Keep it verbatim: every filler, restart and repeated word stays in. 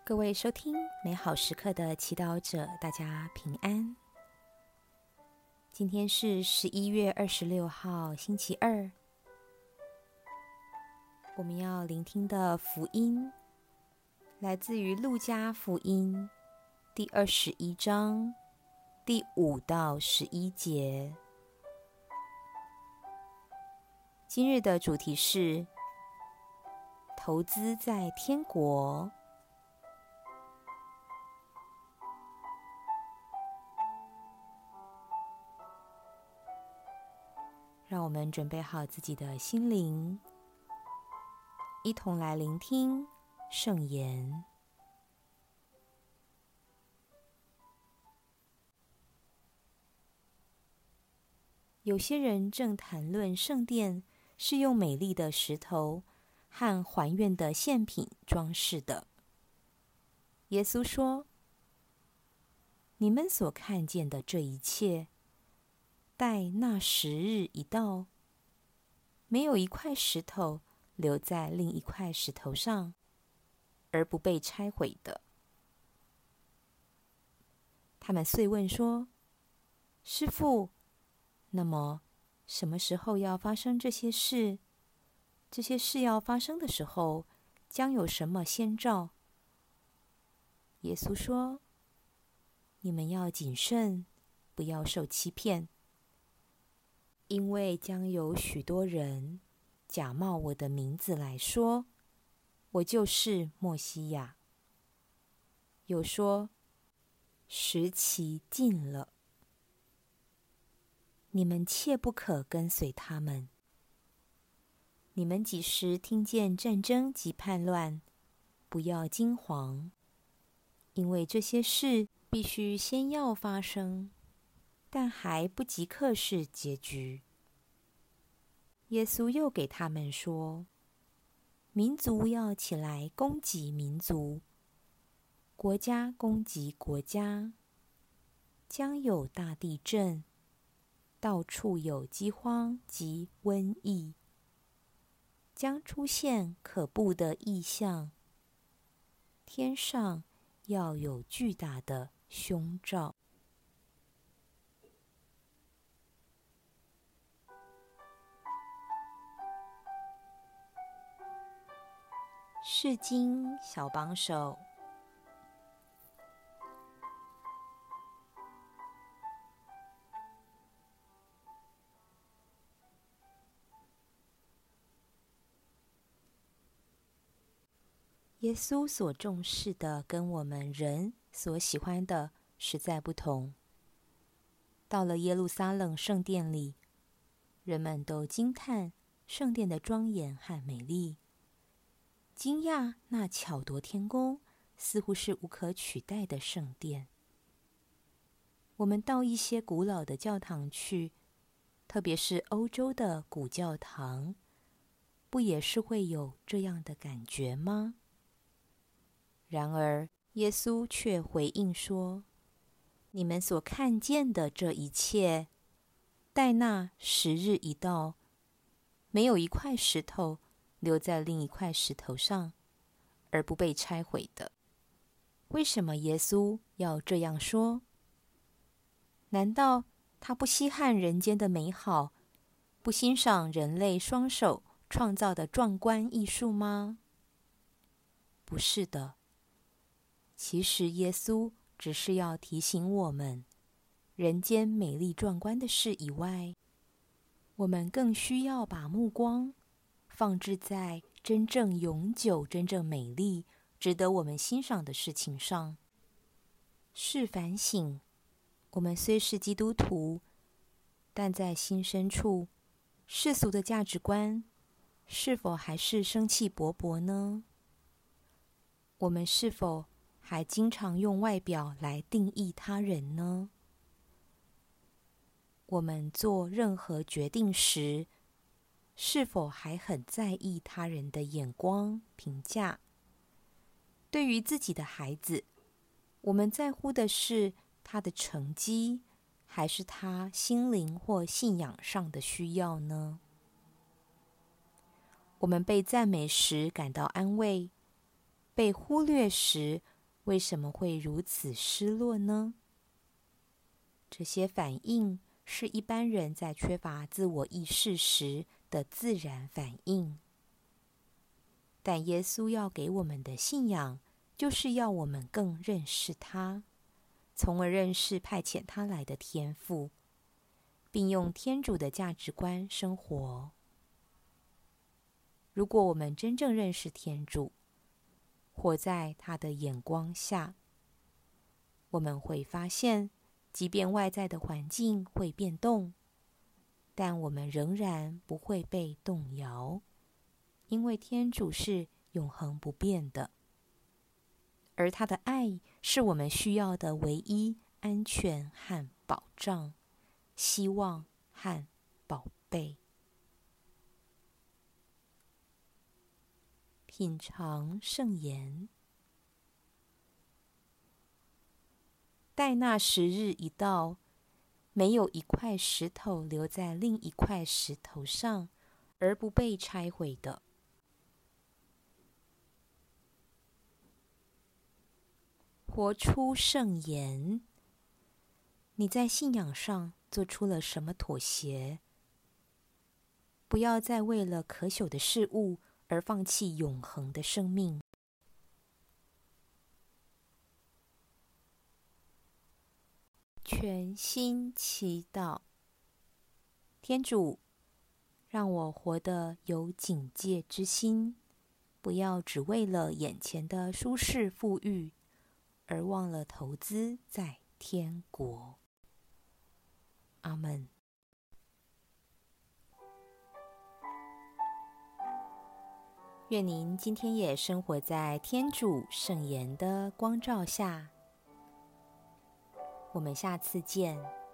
各位收听美好时刻的祈祷者，大家平安。今天是十一月二十六号，星期二。我们要聆听的福音来自于路加福音第二十一章第五到十一节。今日的主题是投资在天国。让我们准备好自己的心灵，一同来聆听圣言。有些人正谈论圣殿是用美丽的石头和还愿的献品装饰的。耶稣说：“你们所看见的这一切，待那时日一到，没有一块石头留在另一块石头上，而不被拆毁的。”他们遂问说：“师父，那么什么时候要发生这些事？这些事要发生的时候，将有什么先兆？”耶稣说：“你们要谨慎，不要受欺骗。因为将有许多人假冒我的名字来说，我就是默西亚；又说，时期近了。你们切不可跟随他们。你们几时听见战争及叛乱，不要惊惶，因为这些事必须先要发生，但还不即刻是结局。耶稣又给他们说：“民族要起来攻击民族，国家攻击国家，将有大地震，到处有饥荒及瘟疫，将出现可怖的异象，天上要有巨大的凶兆。”释经小帮手。耶稣所重视的跟我们人所喜欢的实在不同。到了耶路撒冷圣殿里，人们都惊叹圣殿的庄严和美丽，惊讶那巧夺天工、似乎是无可取代的圣殿。我们到一些古老的教堂去，特别是欧洲的古教堂，不也是会有这样的感觉吗？然而，耶稣却回应说：“你们所看见的这一切，待那时日一到，没有一块石头留在另一块石头上，而不被拆毁的。”为什么耶稣要这样说？难道他不稀罕人间的美好，不欣赏人类双手创造的壮观艺术吗？不是的。其实耶稣只是要提醒我们，人间美丽壮观的事以外，我们更需要把目光放置在真正永久、真正美丽、值得我们欣赏的事情上。是反省，我们虽是基督徒，但在心深处，世俗的价值观是否还是生气勃勃呢？我们是否还经常用外表来定义他人呢？我们做任何决定时，是否还很在意他人的眼光、评价？对于自己的孩子，我们在乎的是他的成绩，还是他心灵或信仰上的需要呢？我们被赞美时感到安慰，被忽略时为什么会如此失落呢？这些反应是一般人在缺乏自我意识时的自然反应。但耶稣要给我们的信仰，就是要我们更认识他，从而认识派遣他来的天父，并用天主的价值观生活。如果我们真正认识天主，活在他的眼光下，我们会发现，即便外在的环境会变动，但我们仍然不会被动摇，因为天主是永恒不变的，而他的爱是我们需要的唯一安全和保障、希望和宝贝。品尝圣言。待那时日一到，没有一块石头留在另一块石头上，而不被拆毁的。活出圣言。你在信仰上做出了什么妥协？不要再为了可朽的事物而放弃永恒的生命。全心祈祷。天主，让我活得有警戒之心，不要只为了眼前的舒适富裕，而忘了投资在天国。阿们。愿您今天也生活在天主圣言的光照下。我们下次见。